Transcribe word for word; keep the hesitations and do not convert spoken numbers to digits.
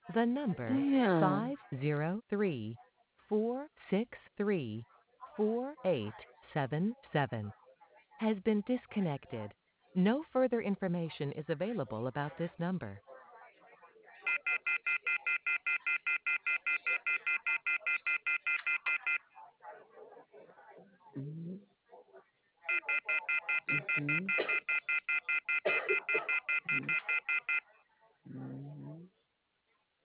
The number Damn. five zero three, four six three, four eight seven seven has been disconnected. No further information is available about this number. Mhm. Mhm.